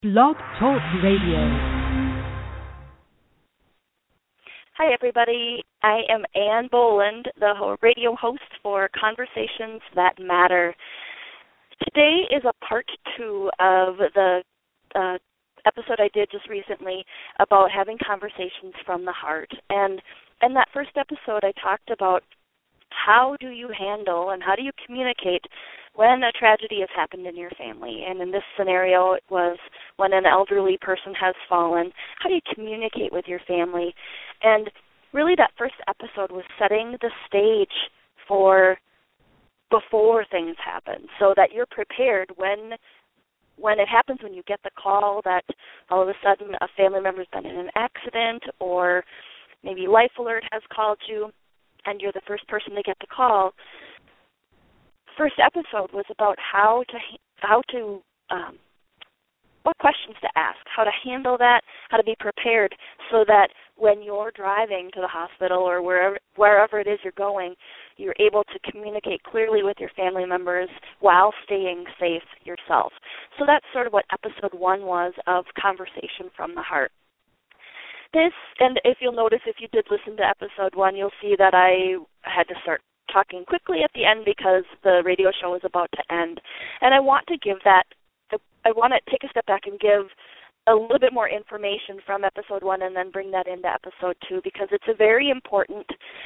Blog Talk Radio. Hi, everybody. I am Ann Boland, the radio host for Conversations That Matter. Today is a part 2 of the episode I did just recently about having conversations from the heart. And in that first episode, I talked about how do you handle and how do you communicate when a tragedy has happened in your family. And in this scenario, it was when an elderly person has fallen. How do you communicate with your family? And really that first episode was setting the stage for before things happen so that you're prepared when it happens, when you get the call that all of a sudden a family member's been in an accident or maybe Life Alert has called you and you're the first person to get the call. First episode was about what questions to ask, how to handle that, how to be prepared so that when you're driving to the hospital or wherever it is you're going, you're able to communicate clearly with your family members while staying safe yourself. So that's sort of what episode 1 was of Conversation from the Heart. And if you'll notice, if you did listen to episode 1, you'll see that I had to start talking quickly at the end because the radio show was about to end. And I want to take a step back and give a little bit more information from episode 1 and then bring that into episode 2 because it's a very important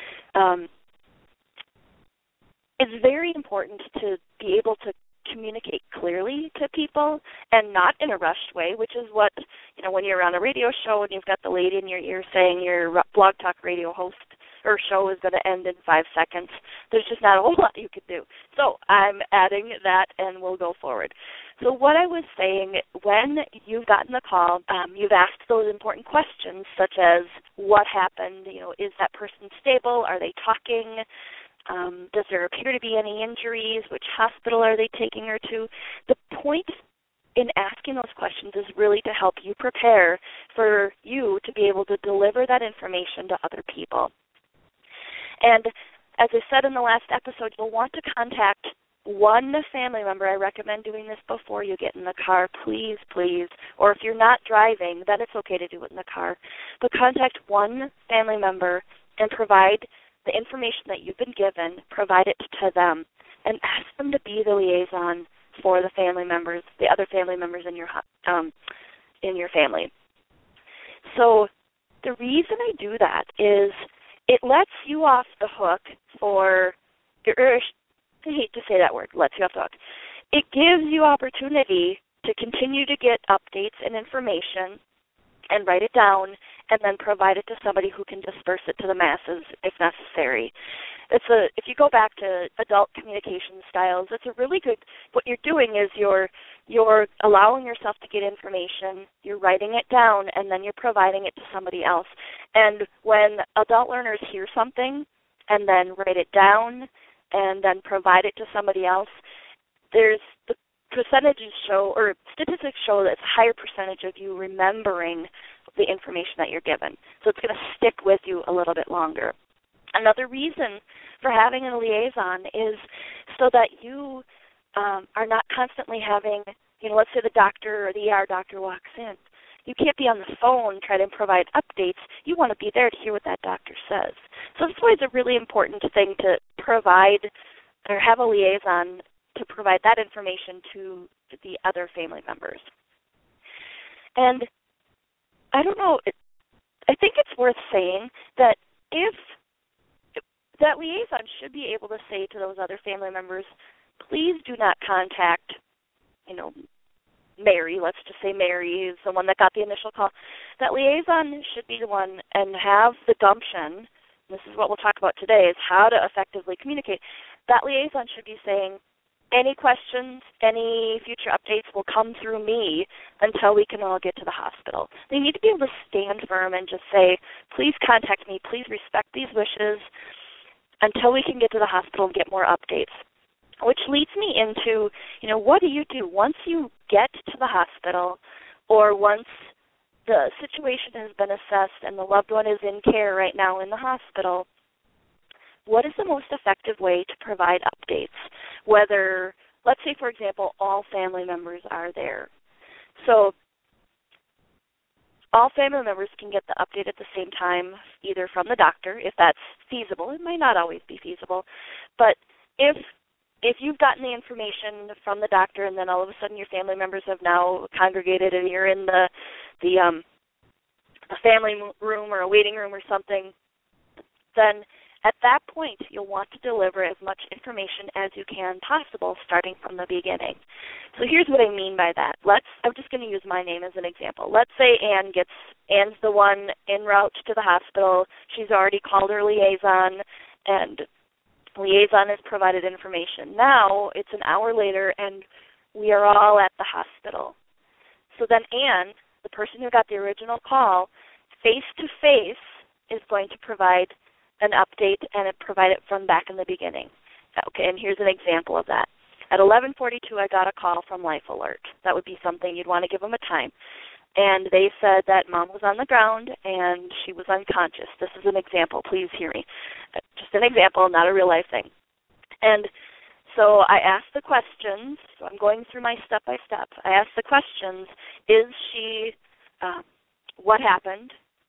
to be able to communicate clearly to people and not in a rushed way, which is what, when you're on a radio show and you've got the lady in your ear saying your Blog Talk Radio host or show is going to end in 5 seconds. There's just not a whole lot you could do. So I'm adding that and we'll go forward. So what I was saying, when you've gotten the call, you've asked those important questions such as what happened, is that person stable? Are they talking? Does there appear to be any injuries? Which hospital are they taking her to? The point in asking those questions is really to help you prepare for you to be able to deliver that information to other people. And as I said in the last episode, you'll want to contact one family member. I recommend doing this before you get in the car, please. Or if you're not driving, then it's okay to do it in the car. But contact one family member and provide the information that you've been given, provide it to them, and ask them to be the liaison for the family members, the other family members in your family. So the reason I do that is it lets you off the hook I hate to say that word, lets you off the hook. It gives you opportunity to continue to get updates and information and write it down and then provide it to somebody who can disperse it to the masses if necessary. If you go back to adult communication styles, it's a really good, what you're doing is you're allowing yourself to get information, you're writing it down, and then you're providing it to somebody else. And when adult learners hear something and then write it down and then provide it to somebody else, the percentages show, or statistics show that it's a higher percentage of you remembering the information that you're given. So it's going to stick with you a little bit longer. Another reason for having a liaison is so that you are not constantly having, let's say the doctor or the ER doctor walks in. You can't be on the phone trying to provide updates. You want to be there to hear what that doctor says. So that's always a really important thing to provide or have a liaison to provide that information to the other family members. And I don't know, I think it's worth saying that if that liaison should be able to say to those other family members, please do not contact, Mary, let's just say Mary is the one that got the initial call. That liaison should be the one and have the gumption, this is what we'll talk about today, is how to effectively communicate. That liaison should be saying, any questions, any future updates will come through me until we can all get to the hospital. They need to be able to stand firm and just say, please contact me, please respect these wishes until we can get to the hospital and get more updates. Which leads me into, what do you do once you get to the hospital or once the situation has been assessed and the loved one is in care right now in the hospital? What is the most effective way to provide updates? Whether, let's say, for example, all family members are there. So all family members can get the update at the same time, either from the doctor, if that's feasible. It might not always be feasible. But if you've gotten the information from the doctor and then all of a sudden your family members have now congregated and you're in the a family room or a waiting room or something, then at that point you'll want to deliver as much information as you can possible starting from the beginning. So here's what I mean by that. I'm just going to use my name as an example. Let's say Ann's the one en route to the hospital. She's already called her liaison, and liaison has provided information. Now it's an hour later and we are all at the hospital. So then Ann, the person who got the original call, face-to-face is going to provide an update and provide it from back in the beginning. Okay, and here's an example of that. At 11:42, I got a call from Life Alert. That would be something you'd want to give them a time. And they said that Mom was on the ground and she was unconscious. This is an example. Please hear me. Just an example, not a real-life thing. And so I asked the questions. So I'm going through my step-by-step. I asked the questions, is she, what happened?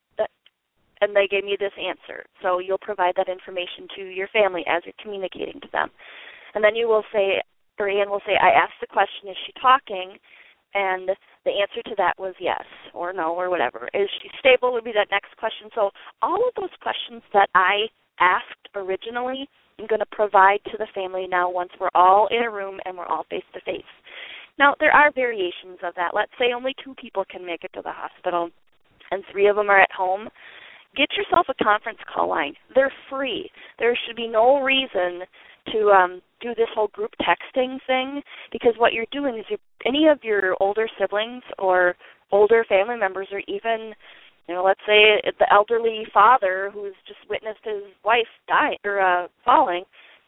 And they gave me this answer. So you'll provide that information to your family as you're communicating to them. And then you will say, or Ann will say, I asked the question, is she talking? And the answer to that was yes or no or whatever. Is she stable would be that next question. So all of those questions that I asked originally, I'm going to provide to the family now once we're all in a room and we're all face-to-face. Now, there are variations of that. Let's say only 2 people can make it to the hospital and 3 of them are at home. Get yourself a conference call line. They're free. There should be no reason to do this whole group texting thing, because what you're doing is any of your older siblings or older family members, or even, let's say the elderly father who's just witnessed his wife die or falling,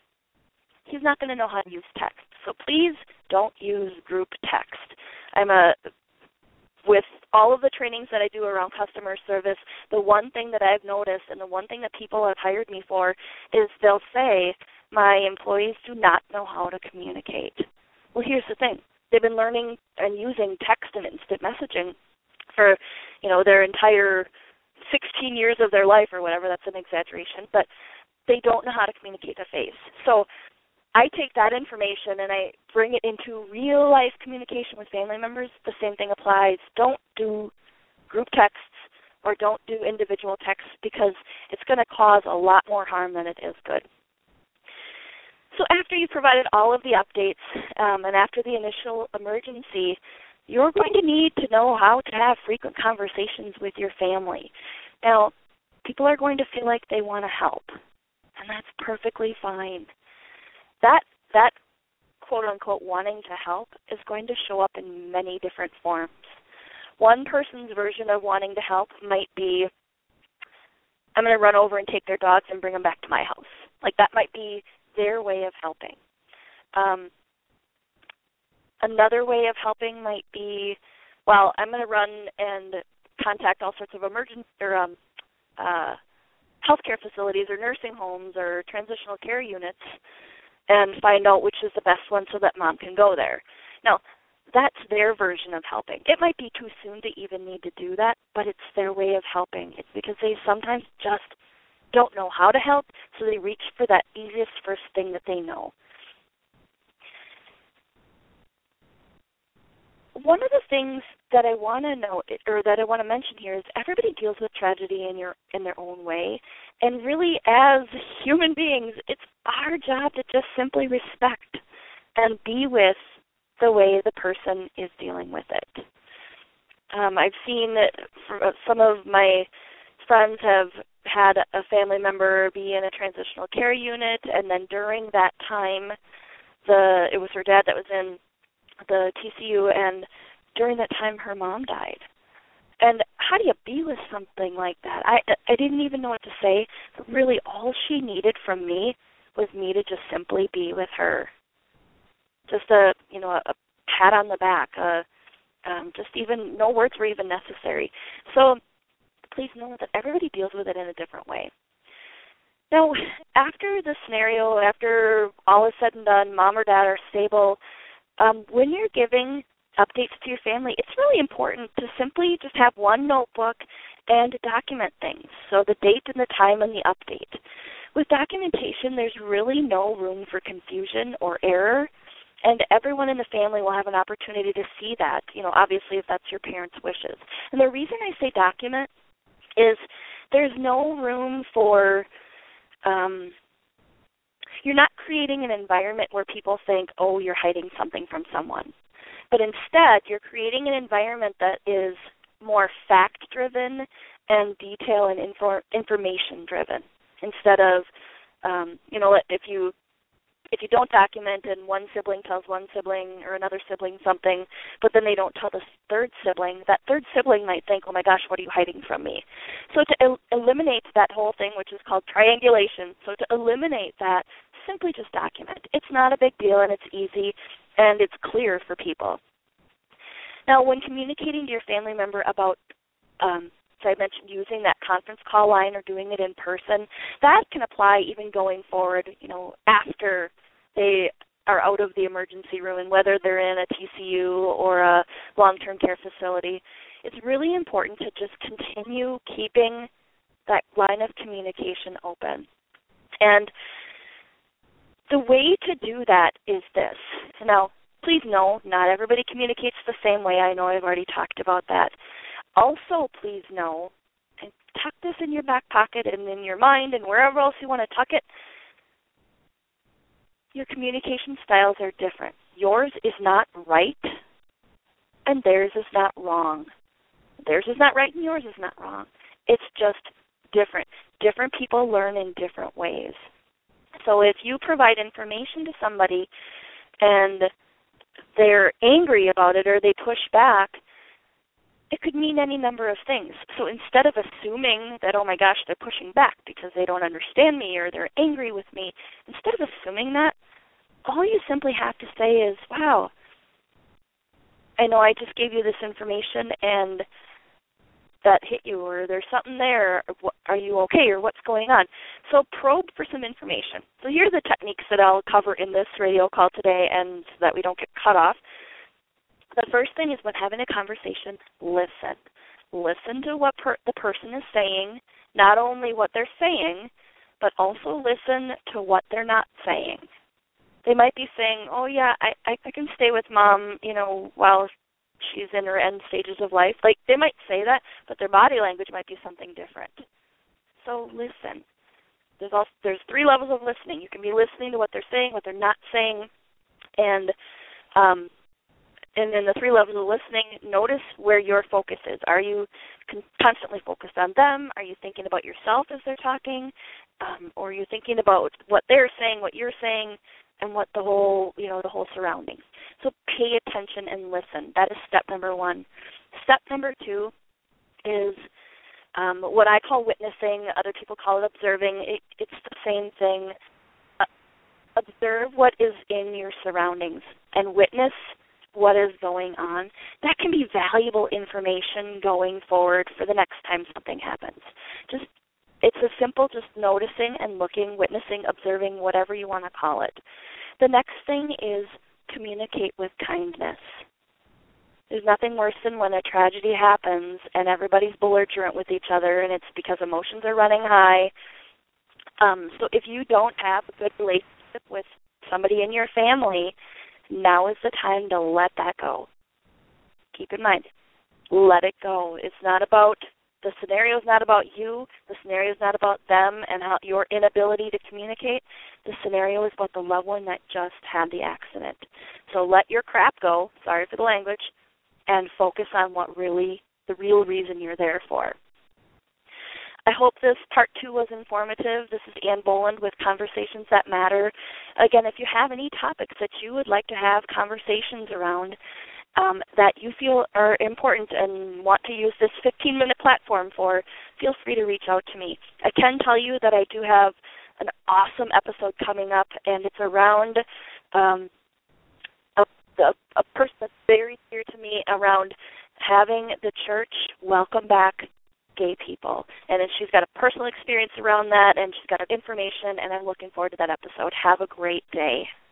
he's not going to know how to use text. So please don't use group text. With all of the trainings that I do around customer service, the one thing that I've noticed and the one thing that people have hired me for is they'll say, my employees do not know how to communicate. Well, here's the thing. They've been learning and using text and instant messaging for, their entire 16 years of their life or whatever. That's an exaggeration. But they don't know how to communicate to face. So I take that information and I bring it into real-life communication with family members. The same thing applies. Don't do group texts or don't do individual texts, because it's going to cause a lot more harm than it is good. So after you've provided all of the updates and after the initial emergency, you're going to need to know how to have frequent conversations with your family. Now, people are going to feel like they want to help, and that's perfectly fine. That quote-unquote wanting to help is going to show up in many different forms. One person's version of wanting to help might be, I'm going to run over and take their dogs and bring them back to my house. Like, that might be their way of helping. Another way of helping might be, well, I'm going to run and contact all sorts of emergency or healthcare facilities or nursing homes or transitional care units and find out which is the best one so that Mom can go there. Now, that's their version of helping. It might be too soon to even need to do that, but it's their way of helping. It's because they sometimes just don't know how to help, so they reach for that easiest first thing that they know. One of the things that I want to know, or that I want to mention here, is everybody deals with tragedy in their own way, and really, as human beings, it's our job to just simply respect and be with the way the person is dealing with it. I've seen that some of my friends have had a family member be in a transitional care unit, and then during that time, it was her dad that was in the TCU, and during that time, her mom died. And how do you be with something like that? I didn't even know what to say. But really, all she needed from me was me to just simply be with her. Just a pat on the back. Just even no words were even necessary. So please know that everybody deals with it in a different way. Now, after the scenario, after all is said and done, Mom or Dad are stable, when you're giving updates to your family, it's really important to simply just have one notebook and document things. So the date and the time and the update. With documentation, there's really no room for confusion or error, and everyone in the family will have an opportunity to see that, obviously if that's your parents' wishes. And the reason I say document is there's no room for, you're not creating an environment where people think, oh, you're hiding something from someone. But instead, you're creating an environment that is more fact-driven and detail and information-driven. Instead of, if you don't document and one sibling tells one sibling or another sibling something, but then they don't tell the third sibling, that third sibling might think, oh my gosh, what are you hiding from me? So to eliminate that whole thing, which is called triangulation, so to eliminate that, simply just document. It's not a big deal, and it's easy, and it's clear for people. Now, when communicating to your family member about, so I mentioned using that conference call line or doing it in person, that can apply even going forward, after they are out of the emergency room, and whether they're in a TCU or a long-term care facility. It's really important to just continue keeping that line of communication open. And the way to do that is this. Now, please know, not everybody communicates the same way. I know I've already talked about that. Also, please know, and tuck this in your back pocket and in your mind and wherever else you want to tuck it, your communication styles are different. Yours is not right, and theirs is not wrong. Theirs is not right and yours is not wrong. It's just different. Different people learn in different ways. So if you provide information to somebody and they're angry about it or they push back, it could mean any number of things. So instead of assuming that, oh my gosh, they're pushing back because they don't understand me or they're angry with me, instead of assuming that, all you simply have to say is, wow, I know I just gave you this information and that hit you, or there's something there, or are you okay, or what's going on? So probe for some information. So here are the techniques that I'll cover in this radio call today, and so that we don't get cut off. The first thing is, when having a conversation, listen. Listen to what the person is saying, not only what they're saying, but also listen to what they're not saying. They might be saying, oh yeah, I can stay with mom, while she's in her end stages of life. Like, they might say that, but their body language might be something different. So listen. There's 3 levels of listening. You can be listening to what they're saying, what they're not saying, and in the 3 levels of listening, notice where your focus is. Are you constantly focused on them? Are you thinking about yourself as they're talking? Or are you thinking about what they're saying, what you're saying, and what the whole surroundings? So pay attention and listen. That is step number 1. Step number 2 is what I call witnessing. Other people call it observing. It's the same thing. Observe what is in your surroundings and witness what is going on. That can be valuable information going forward for the next time something happens. It's as simple just noticing and looking, witnessing, observing, whatever you want to call it. The next thing is communicate with kindness. There's nothing worse than when a tragedy happens and everybody's belligerent with each other, and it's because emotions are running high. So if you don't have a good relationship with somebody in your family, now is the time to let that go. Keep in mind, let it go. It's not about, the scenario is not about you. The scenario is not about them and how your inability to communicate. The scenario is about the loved one that just had the accident. So let your crap go, sorry for the language, and focus on the real reason you're there for. I hope this part 2 was informative. This is Ann Boland with Conversations That Matter. Again, if you have any topics that you would like to have conversations around that you feel are important and want to use this 15-minute platform for, feel free to reach out to me. I can tell you that I do have an awesome episode coming up, and it's around a person that's very dear to me, around having the church welcome back gay people. And then she's got a personal experience around that, and she's got information, and I'm looking forward to that episode. Have a great day.